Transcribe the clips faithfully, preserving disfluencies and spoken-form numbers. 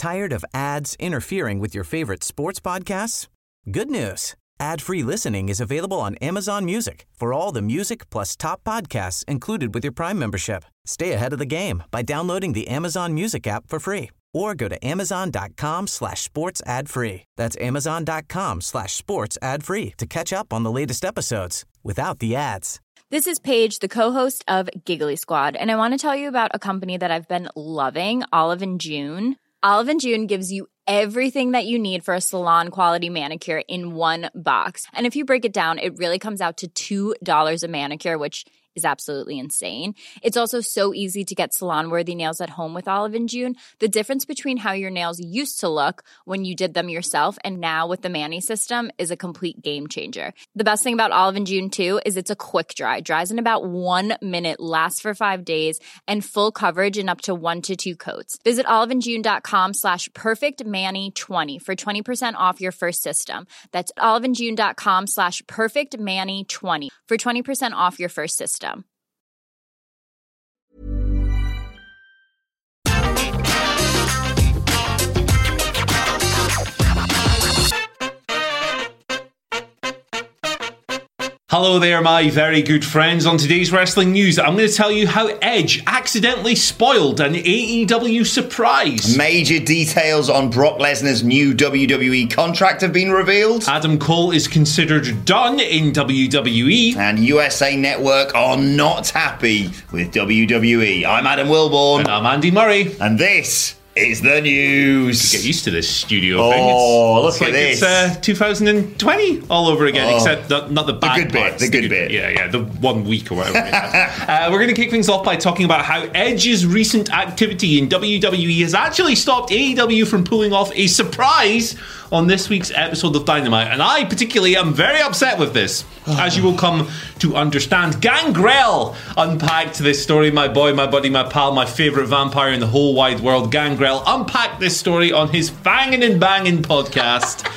Tired of ads interfering with your favorite sports podcasts? Good news. Ad-free listening is available on Amazon Music for all the music plus top podcasts included with your Prime membership. Stay ahead of the game by downloading the Amazon Music app for free or go to amazon.com slash sports ad free. That's amazon.com slash sports ad free to catch up on the latest episodes without the ads. This is Paige, the co-host of Giggly Squad, and I want to tell you about a company that I've been loving, Olive and June. Olive and June gives you everything that you need for a salon-quality manicure in one box. And if you break it down, it really comes out to two dollars a manicure, which is absolutely insane. It's also so easy to get salon-worthy nails at home with Olive and June. The difference between how your nails used to look when you did them yourself and now with the Mani system is a complete game changer. The best thing about Olive and June, too, is it's a quick dry. Dries in about one minute, lasts for five days, and full coverage in up to one to two coats. Visit oliveandjune.com slash perfectmani20 for twenty percent off your first system. That's oliveandjune.com slash perfectmani20 for twenty percent off your first system. Hello there, my very good friends. On today's wrestling news, I'm going to tell you how Edge accidentally spoiled an A E W surprise. Major details on Brock Lesnar's new W W E contract have been revealed. Adam Cole is considered done in W W E. And U S A Network are not happy with W W E. I'm Adam Wilborn. And I'm Andy Murray. And this is the news. Get used to this studio oh, thing. Oh, look it's at like this. It's uh, two thousand twenty all over again, oh, except the, not the bad the good parts. bit. The, the good, good bit. Yeah, yeah, the one week or whatever. uh, we're going to kick things off by talking about how Edge's recent activity in W W E has actually stopped A E W from pulling off a surprise on this week's episode of Dynamite. And I particularly am very upset with this, as you will come to understand. Gangrel unpacked this story. My boy, my buddy, my pal, my favourite vampire in the whole wide world, Gangrel, unpacked this story on his Fangin' and Bangin' podcast.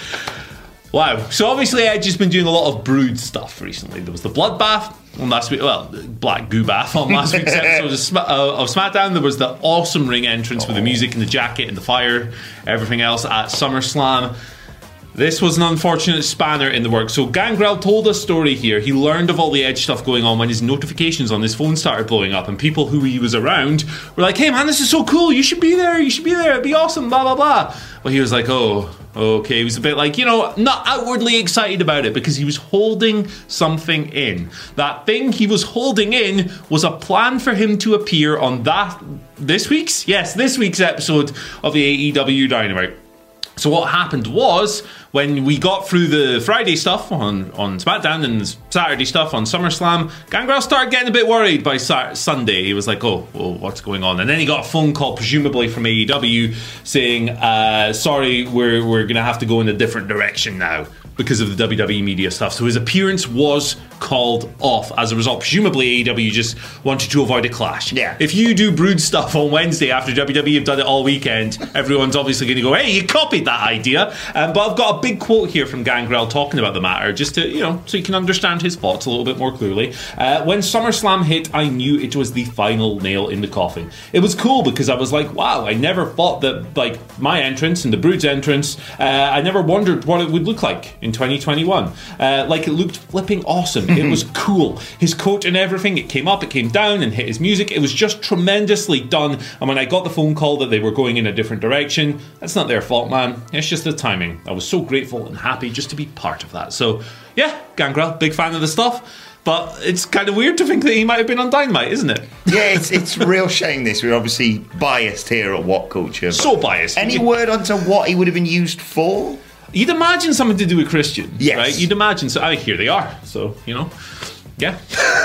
Wow. So obviously Edge has been doing a lot of Brood stuff recently. There was the Bloodbath on last week, well, Black Goo Bath on last week's episode of, Sm- uh, of SmackDown. There was the awesome ring entrance oh. with the music and the jacket and the fire, everything else at SummerSlam. This was an unfortunate spanner in the works. So Gangrel told a story here. He learned of all the Edge stuff going on when his notifications on his phone started blowing up, and people who he was around were like, hey man, this is so cool, you should be there, you should be there, it'd be awesome, blah blah blah. Well, he was like, oh, okay. He was a bit like, you know, not outwardly excited about it because he was holding something in. That thing he was holding in was a plan for him to appear on that, this week's? Yes, this week's episode of the A E W Dynamite. So what happened was, when we got through the Friday stuff on, on SmackDown and Saturday stuff on SummerSlam, Gangrel started getting a bit worried by Saturday, Sunday. He was like, oh, well, what's going on? And then he got a phone call, presumably from A E W, saying, uh, sorry, we're, we're going to have to go in a different direction now because of the W W E media stuff. So his appearance was called off as a result. Presumably A E W just wanted to avoid a clash. Yeah. If you do Brood stuff on Wednesday after W W E have done it all weekend, everyone's obviously going to go, hey, you copied that idea. Um, but I've got a big quote here from Gangrel talking about the matter, just to, you know, so you can understand his thoughts a little bit more clearly. Uh, when SummerSlam hit, I knew it was the final nail in the coffin. It was cool because I was like, wow, I never thought that, like, my entrance and the Brood's entrance, uh, I never wondered what it would look like in twenty twenty-one. Uh, like, it looked flipping awesome. It was cool. His coat and everything, it came up, it came down and hit his music. It was just tremendously done. And when I got the phone call that they were going in a different direction, that's not their fault, man. It's just the timing. I was so grateful and happy just to be part of that. So, yeah, Gangrel, big fan of the stuff. But it's kind of weird to think that he might have been on Dynamite, isn't it? Yeah, it's it's a real shame this. We're obviously biased here at What Culture. So biased. Any word onto what he would have been used for? You'd imagine something to do with Christian, yes. right? You'd imagine. So, I, here they are. So, you know, yeah.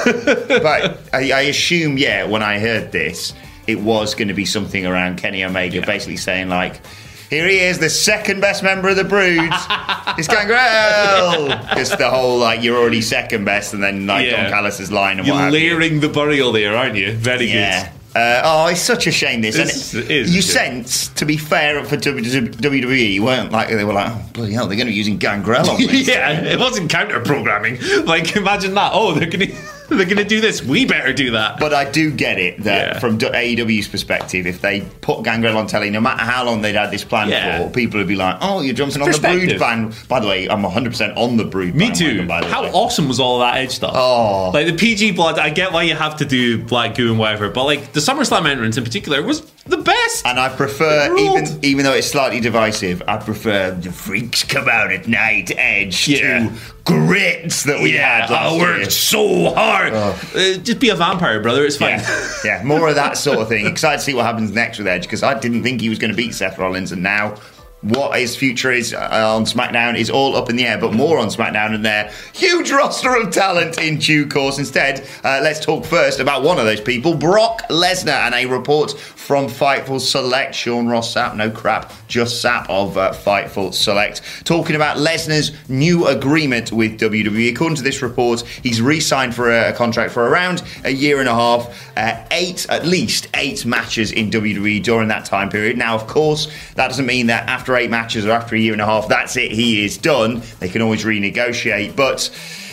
But I, I assume, yeah, when I heard this, it was going to be something around Kenny Omega, yeah. basically saying, like, here he is, the second best member of the Brood. It's Gangrel. Just the whole, like, you're already second best, and then, like, yeah. Don Callis' line and you're what have you. You're layering the burial there, aren't you? Very yeah. good. Uh, oh, it's such a shame this. It's, and it is, you it's sense, to be fair, for W W E, weren't like they were like, oh, bloody hell, they're going to be using Gangrel on this. Yeah, it wasn't counter programming. Like, imagine that. Oh, they're going to. They're going to do this. We better do that. But I do get it that yeah. from A E W's perspective, if they put Gangrel on telly, no matter how long they'd had this plan yeah. for, people would be like, oh, you're jumping on the Brood band. By the way, I'm one hundred percent on the Brood Me band. too. By the how way. awesome was all that Edge stuff? Oh. Like the P G blood, I get why you have to do Black Goo and whatever, but like the SummerSlam entrance in particular was the best. And I prefer, even even though it's slightly divisive, I prefer the freaks come out at night Edge Yeah. to grits that we yeah, had last I worked year. so hard. Oh. Uh, just be a vampire, brother. It's fine. Yeah, yeah, more of that sort of thing. Excited to see what happens next with Edge, because I didn't think he was going to beat Seth Rollins, and now what his future is uh, on SmackDown is all up in the air, but more on SmackDown and their huge roster of talent in due course. Instead, uh, let's talk first about one of those people, Brock Lesnar, and a report from Fightful Select. Sean Ross Sapp, no crap, just Sapp of uh, Fightful Select, talking about Lesnar's new agreement with W W E. According to this report, he's re-signed for a, a contract for around a year and a half, uh, eight, at least eight matches in W W E during that time period. Now, of course, that doesn't mean that after eight matches or after a year and a half, that's it, he is done. They can always renegotiate, but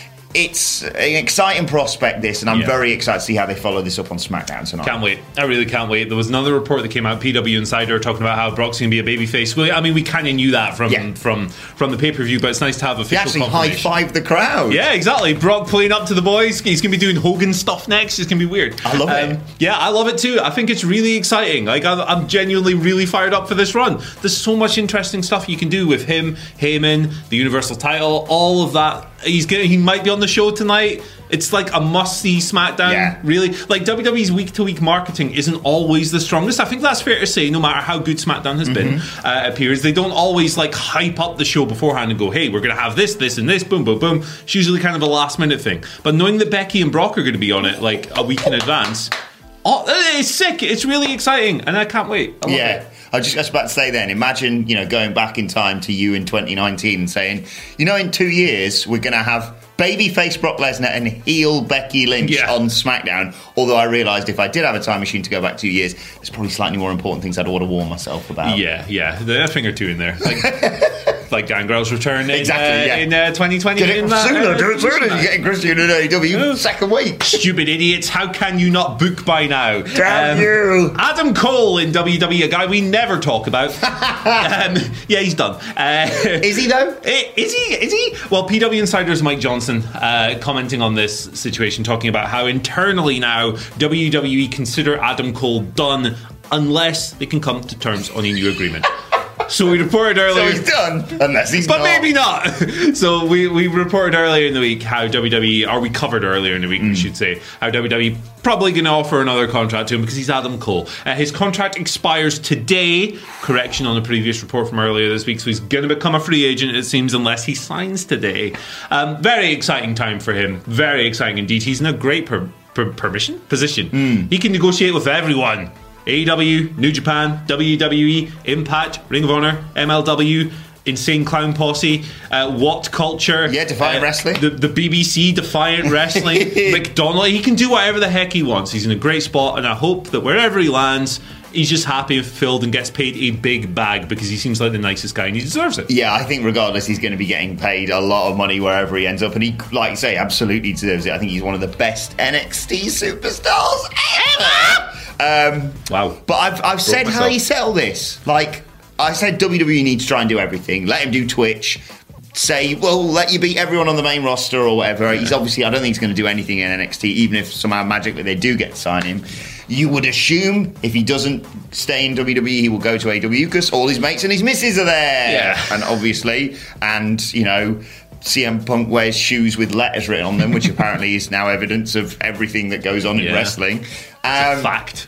it's an exciting prospect, this, and I'm yeah. very excited to see how they follow this up on SmackDown tonight. Can't wait. I really can't wait. There was another report that came out, P W Insider, talking about how Brock's going to be a babyface. Well, I mean, we kind of knew that from Yeah. from from the pay-per-view, but it's nice to have He official actually confirmation. high-fived the crowd. Yeah, exactly. Brock playing up to the boys. He's going to be doing Hogan stuff next. It's going to be weird. I love it. Yeah, I love it too. I think it's really exciting. Like, I'm, I'm genuinely really fired up for this run. There's so much interesting stuff you can do with him, Heyman, the Universal title, all of that. He's gonna, he might be on the show tonight. It's like a must-see SmackDown, Yeah. really. Like, W W E's week-to-week marketing isn't always the strongest. I think that's fair to say, no matter how good SmackDown has been, Mm-hmm. uh, it appears. They don't always, like, hype up the show beforehand and go, hey, we're going to have this, this, and this, boom, boom, boom. It's usually kind of a last-minute thing. But knowing that Becky and Brock are going to be on it, like, a week in advance, oh, it's sick. It's really exciting, and I can't wait. I love Yeah. it. I was just, I was about to say then, imagine, you know, going back in time to you in twenty nineteen and saying, you know, in two years, we're going to have babyface Brock Lesnar and heel Becky Lynch Yeah. on SmackDown. Although I realised if I did have a time machine to go back two years, there's probably slightly more important things I'd want to warn myself about. Yeah, yeah. There's a thing or two in there. Like, like Gangrel's return in, Exactly, uh, yeah. in uh, twenty twenty. Get it in that, sooner, uh, do it sooner. You're getting Christian in A E W second week. Stupid idiots, how can you not book by now? Damn you. Adam Cole in W W E, a guy we never talk about. um, yeah, he's done. Uh, Is he though? eh, Is he? Is he? Well, P W Insider's Mike Johnson uh, commenting on this situation, talking about how internally now W W E consider Adam Cole done unless they can come to terms on a new agreement. So we reported So earlier... he's done, unless he's But not. maybe not. So we, we reported earlier in the week how W W E, or we covered earlier in the week, Mm. we should say, how W W E probably going to offer another contract to him because he's Adam Cole. Uh, his contract expires today. Correction on the previous report from earlier this week. So he's going to become a free agent, it seems, unless he signs today. Um, very exciting time for him. Very exciting indeed. He's in a great per- per- permission position. Mm. He can negotiate with everyone. A E W, New Japan, W W E, Impact, Ring of Honor, M L W, Insane Clown Posse, uh, What Culture, Yeah, Defiant uh, Wrestling. the, the B B C, Defiant Wrestling, McDonald. He can do whatever the heck he wants. He's in a great spot, and I hope that wherever he lands, he's just happy and fulfilled and gets paid a big bag because he seems like the nicest guy and he deserves it. Yeah, I think regardless, he's going to be getting paid a lot of money wherever he ends up, and he, like you say, absolutely deserves it. I think he's one of the best N X T superstars ever. Um, Wow. But I've I've said how myself. you settle this. Like I said, W W E needs to try and do everything. Let him do Twitch. Say, well, let you beat everyone on the main roster or whatever. He's obviously, I don't think he's going to do anything in N X T, even if somehow magically they do get to sign him. You would assume if he doesn't stay in W W E, he will go to A E W because all his mates and his missus are there. Yeah. And obviously, and, you know, C M Punk wears shoes with letters written on them, which apparently is now evidence of everything that goes on in Yeah. wrestling. It's a Um, fact.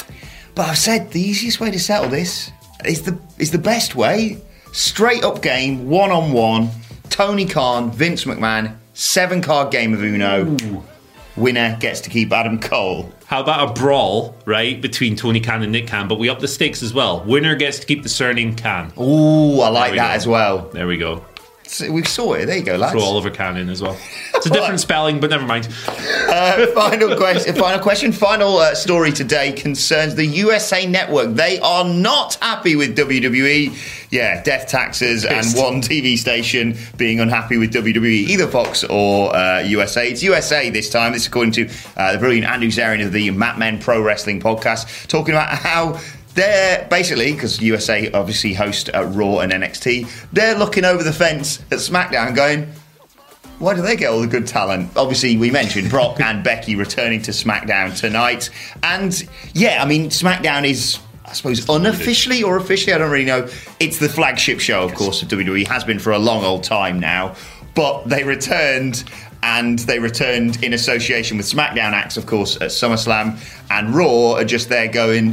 but I've said the easiest way to settle this is the is the best way. Straight up game, one on one. Tony Khan, Vince McMahon, seven card game of Uno. Ooh. Winner gets to keep Adam Cole. How about a brawl, right, between Tony Khan and Nick Khan, but we up the stakes as well. Winner gets to keep the surname Khan. Ooh, I like we that go. as well. There we go. So we saw it. There you go, lads. Throw Oliver Kahn in as well. It's a different spelling, but never mind. Uh, final question. Final question. Final uh, story today concerns the U S A Network. They are not happy with W W E. Yeah, death taxes Pissed. and one T V station being unhappy with W W E, either Fox or uh, U S A. It's U S A this time. This is according to uh, the brilliant Andrew Zarian of the Mat Men Pro Wrestling podcast, talking about how they're basically, because U S A obviously host uh, Raw and N X T, they're looking over the fence at SmackDown going, why do they get all the good talent? Obviously, we mentioned Brock and Becky returning to SmackDown tonight. And, yeah, I mean, SmackDown is, I suppose, unofficially or officially, I don't really know. It's the flagship show, of course, of W W E. Has been for a long old time now. But they returned, and they returned in association with SmackDown acts, of course, at SummerSlam. And Raw are just there going,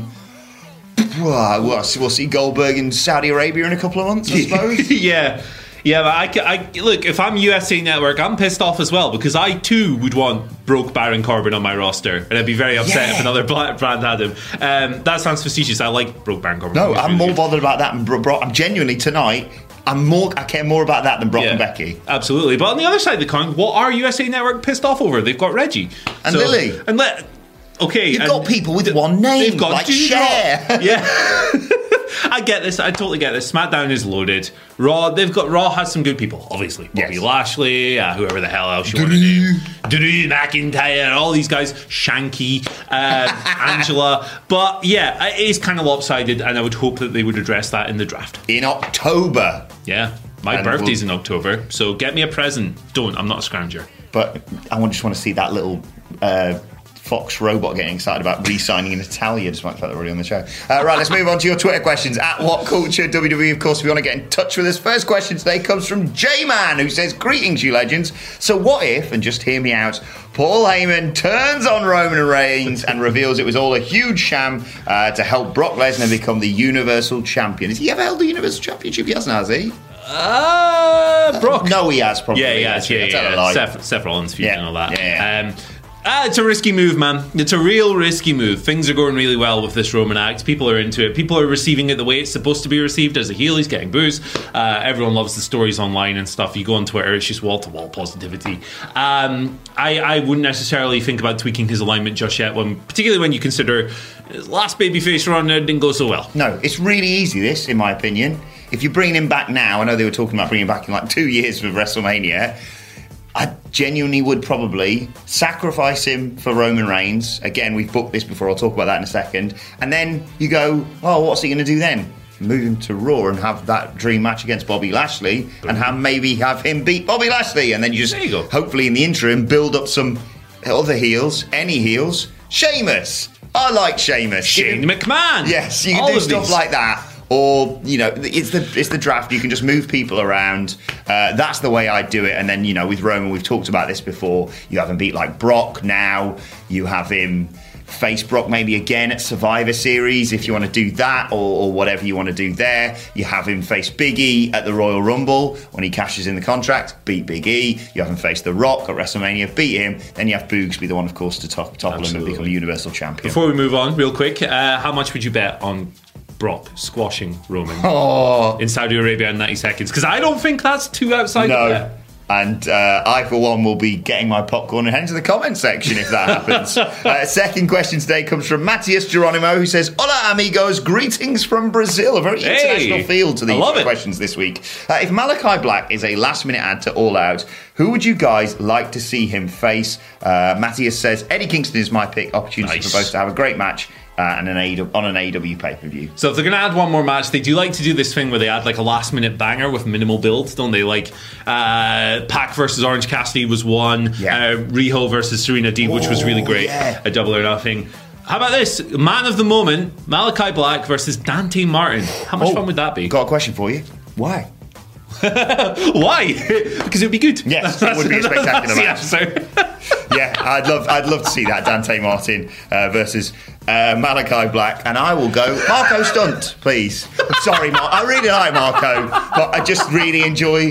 well, we'll see Goldberg in Saudi Arabia in a couple of months, I suppose. yeah. Yeah, but I, I, look, if I'm U S A Network, I'm pissed off as well, because I too would want broke Baron Corbin on my roster, and I'd be very upset yeah. if another brand had him. Um, that sounds facetious. I like broke Baron Corbin. No, I'm really more good. bothered about that than Brock. I'm genuinely tonight. I'm more. I care more about that than Brock yeah, and Becky. Absolutely. But on the other side of the coin, what are U S A Network pissed off over? They've got Reggie and so, Lily, and let. Okay, you've and got people with th- one name. They've got like Cher. Yeah. I get this. I totally get this. SmackDown is loaded. Raw, they've got Raw has some good people, obviously. Bobby yes. Lashley, uh, whoever the hell else you want to name. Drew McIntyre, all these guys. Shanky, uh, Angela. But yeah, it is kind of lopsided, and I would hope that they would address that in the draft. In October. Yeah. My and birthday's we'll, in October, so get me a present. Don't. I'm not a scrounger. But I just want to see that little... Uh, Fox robot getting excited about re-signing in Italia, despite the fact they're already on the show. Uh, right, let's move on to your Twitter questions. At What Culture W W E, of course, if you want to get in touch with us. First question today comes from J-Man, who says, greetings, you legends. So what if, and just hear me out, Paul Heyman turns on Roman Reigns and reveals it was all a huge sham uh, to help Brock Lesnar become the Universal Champion? Has he ever held the Universal Championship? He hasn't, has he? Uh, Brock. Uh, no, he has, probably. Yeah, he has, yeah, yeah. yeah. Seth, Seth Rollins feud yeah, and all that. Yeah, yeah. Um, Ah, it's a risky move, man. It's a real risky move. Things are going really well with this Roman act. People are into it. People are receiving it the way it's supposed to be received. As a heel, he's getting boos. Uh, everyone loves the stories online and stuff. You go on Twitter, it's just wall-to-wall positivity. Um, I, I wouldn't necessarily think about tweaking his alignment just yet, when, particularly when you consider his last babyface run didn't go so well. No, it's really easy, this, in my opinion. If you're bringing him back now, I know they were talking about bringing him back in like two years for WrestleMania, I genuinely would probably sacrifice him for Roman Reigns. Again, we've booked this before. I'll talk about that in a second. And then you go, oh, what's he going to do then? Move him to Raw and have that dream match against Bobby Lashley and have maybe have him beat Bobby Lashley. And then you just, you hopefully in the interim, build up some other heels, any heels. Sheamus. I like Sheamus. Shane McMahon. Yes, you can All do stuff these. like that. Or, you know, it's the it's the draft. You can just move people around. Uh, that's the way I do it. And then, you know, with Roman, we've talked about this before. You have him beat like Brock now. You have him face Brock maybe again at Survivor Series if you want to do that, or, or whatever you want to do there. You have him face Big E at the Royal Rumble when he cashes in the contract. Beat Big E. You have him face The Rock at WrestleMania. Beat him. Then you have Boogs be the one, of course, to top, topple Absolutely. him and become a Universal Champion. Before we move on, real quick, uh, how much would you bet on Brock squashing Roman oh. in Saudi Arabia in ninety seconds? Because I don't think that's too outside no. of that. And uh, I, for one, will be getting my popcorn and heading to the comment section if that happens. uh, second question today comes from Matthias Geronimo, who says, Hola, amigos. Greetings from Brazil. A very hey, international feel to these questions this week. Uh, if Malachi Black is a last-minute add to All Out, who would you guys like to see him face? Uh, Matthias says, Eddie Kingston is my pick. Opportunity nice. for both to have a great match. Uh, and an A E W, on an A E W pay-per-view. So if they're going to add one more match, they do like to do this thing where they add like a last-minute banger with minimal build, don't they? Like uh, Pac versus Orange Cassidy was one, yeah. uh, Riho versus Serena Deeb, which was really great, yeah. a Double or Nothing. How about this? Man of the moment, Malachi Black versus Dante Martin. How much oh, fun would that be? Got a question for you. Why? Why? Because it would be good. Yes, it would be a spectacular match. Yeah, I'd love, I'd love to see that Dante Martin uh, versus uh, Malachi Black, and I will go Marco Stunt, please. I'm sorry, Mark. I really like Marco, but I just really enjoy.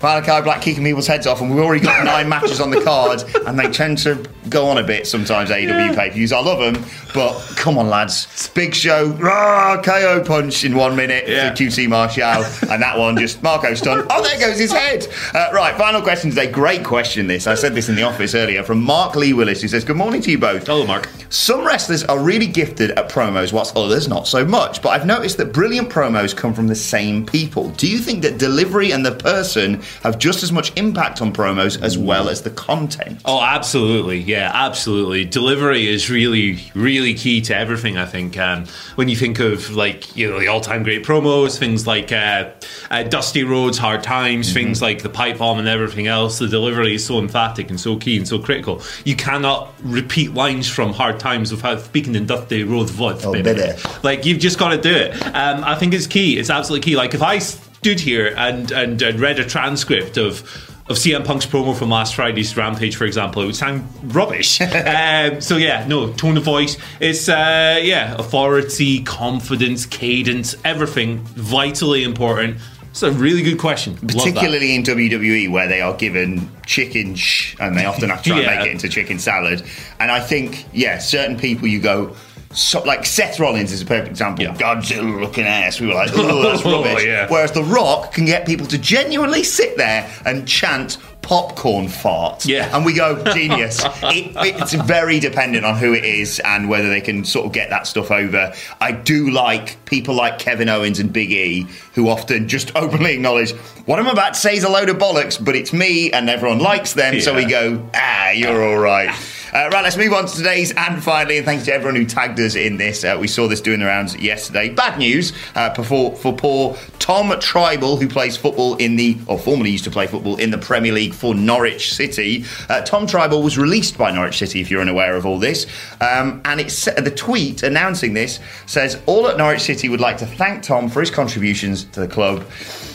Malachi Black kicking people's heads off, and we've already got nine matches on the card, and they tend to go on a bit sometimes, A E W yeah. pay-per-views. I love them, but come on, lads. Big Show, rah, K O punch in one minute yeah. for Q T Marshall, and that one just, Marco's done. Oh, there goes his head. Uh, right, final question today. Great question, this. I said this in the office earlier, from Mark Lee Willis, who says, good morning to you both. Hello, Mark. Some wrestlers are really gifted at promos, whilst others not so much, but I've noticed that brilliant promos come from the same people. Do you think that delivery and the person have just as much impact on promos as well as the content? Oh, absolutely. Yeah, absolutely. Delivery is really, really key to everything, I think. Um, when you think of, like, you know, the all-time great promos, things like uh, uh, Dusty Rhodes, Hard Times, mm-hmm. things like the pipe bomb and everything else, the delivery is so emphatic and so key and so critical. You cannot repeat lines from Hard Times without speaking in Dusty Rhodes voice. Oh, baby. Like, you've just got to do it. Um, I think it's key. It's absolutely key. Like, if I stood here and, and, and read a transcript of of C M Punk's promo from last Friday's Rampage, for example, it would sound rubbish. um, so yeah, no, tone of voice. It's, uh, yeah, authority, confidence, cadence, everything vitally important. It's a really good question. Particularly in W W E, where they are given chicken shh, and they often have to try yeah. and make it into chicken salad. And I think, yeah, certain people you go... So, like Seth Rollins is a perfect example. Yeah. Godzilla looking ass. We were like, oh, that's rubbish. Oh, yeah. Whereas The Rock can get people to genuinely sit there and chant popcorn fart. Yeah. And we go, genius. it, it's very dependent on who it is and whether they can sort of get that stuff over. I do like people like Kevin Owens and Big E, who often just openly acknowledge, what I'm about to say is a load of bollocks, but it's me and everyone likes them. Yeah. So we go, ah, you're all right. Uh, right, let's move on to today's and finally, and thanks to everyone who tagged us in this. Uh, we saw this doing the rounds yesterday. Bad news uh, for, for poor Tom Tribal, who plays football in the, or formerly used to play football in the Premier League for Norwich City. Uh, Tom Tribal was released by Norwich City, if you're unaware of all this. Um, and it's the tweet announcing this says, all at Norwich City would like to thank Tom for his contributions to the club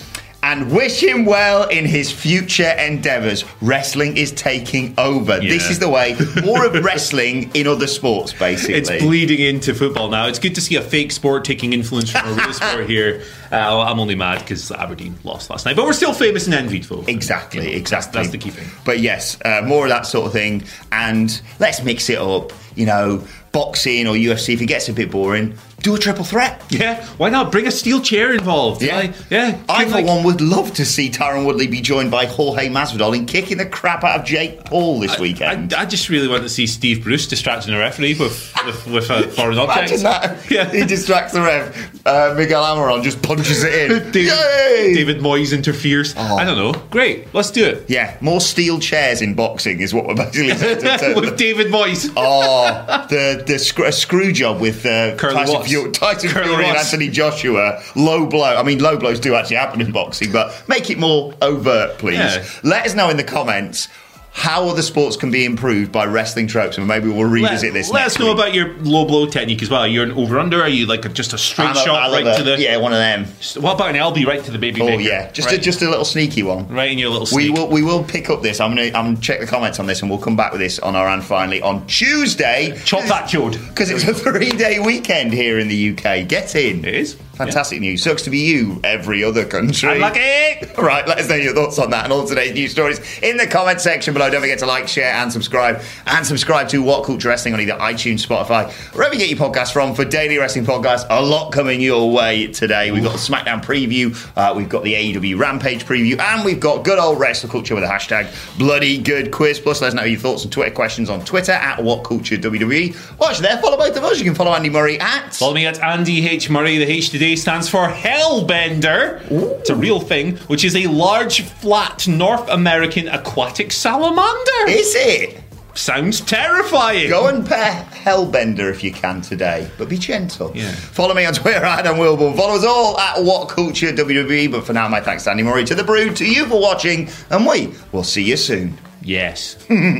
and wish him well in his future endeavours. Wrestling is taking over. Yeah. This is the way. More of wrestling in other sports, basically. It's bleeding into football now. It's good to see a fake sport taking influence from a real sport here. Uh, I'm only mad because Aberdeen lost last night. But we're still famous and envied, folks. Exactly, you know, exactly. That's, that's the key thing. But yes, uh, more of that sort of thing. And let's mix it up. You know, boxing or U F C, if it gets a bit boring, do a triple threat. Yeah, why not? Bring a steel chair involved. Yeah, like, yeah. I, for like... one, would love to see Tyron Woodley be joined by Jorge Masvidal in kicking the crap out of Jake Paul this I, weekend. I, I just really want to see Steve Bruce distracting a referee with, with, with a foreign object. Imagine that. Yeah. He distracts the ref. Uh, Miguel Amaron just punches it in. David, Yay! David Moyes interferes. Oh. I don't know. Great, let's do it. Yeah, more steel chairs in boxing is what we're basically saying. With David Moyes. Oh, the the sc- a screw job with uh, Tyson, Fury, Tyson Fury and Anthony Joshua. Low blow. I mean, low blows do actually happen in boxing, but make it more overt, please. Yeah. Let us know in the comments how other sports can be improved by wrestling tropes, and maybe we'll revisit let, this let next us know week. about your low blow technique as well. You're an over-under? Are you like a, just a straight a, shot right a, to the... Yeah, one of them. What about an L B right to the baby Oh, maker? yeah. Just, right. a, just a little sneaky one. Right in your little sneak. We will, we will pick up this. I'm going to I'm gonna check the comments on this, and we'll come back with this on our And Finally on Tuesday. Chop that chode. Because it's a three-day weekend here in the U K. Get in. It is. Fantastic yeah. news. Sucks to be you, every other country. I'm lucky. Right, let us know your thoughts on that and all today's news stories in the comment section below. Don't forget to like, share, and subscribe. And subscribe to What Culture Wrestling on either iTunes, Spotify, wherever you get your podcasts from for daily wrestling podcasts. A lot coming your way today. We've got the SmackDown preview, uh, we've got the A E W Rampage preview, and we've got good old wrestling culture with a hashtag Bloody Good Quiz. Plus, let us know your thoughts and Twitter questions on Twitter at What Culture W W E. Watch there, follow both of us. You can follow Andy Murray at... Follow me at Andy H. Murray. The H today stands for Hellbender. Ooh. It's a real thing, which is a large, flat North American aquatic salamander. Is it? Sounds terrifying. Go and pair Hellbender if you can today, but be gentle. Yeah. Follow me on Twitter at Adam Wilborn. Follow us all at What Culture W W E. But for now, my thanks to Andy Murray, to the Brood, to you for watching, and we will see you soon. Yes.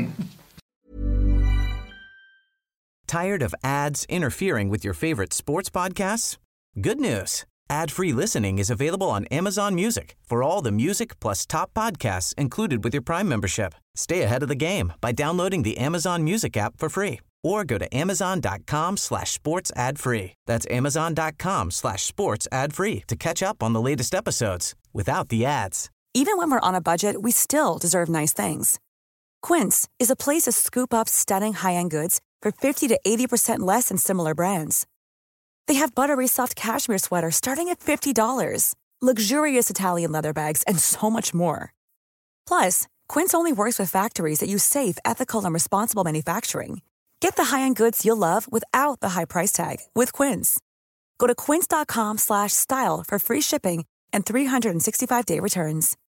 Tired of ads interfering with your favorite sports podcasts? Good news. Ad-free listening is available on Amazon Music for all the music plus top podcasts included with your Prime membership. Stay ahead of the game by downloading the Amazon Music app for free or go to amazon.com slash sports ad free. That's amazon.com slash sports ad free to catch up on the latest episodes without the ads. Even when we're on a budget, we still deserve nice things. Quince is a place to scoop up stunning high-end goods for fifty to eighty percent less than similar brands. They have buttery soft cashmere sweaters starting at fifty dollars, luxurious Italian leather bags, and so much more. Plus, Quince only works with factories that use safe, ethical, and responsible manufacturing. Get the high-end goods you'll love without the high price tag with Quince. Go to quince.com slash style for free shipping and three sixty-five day returns.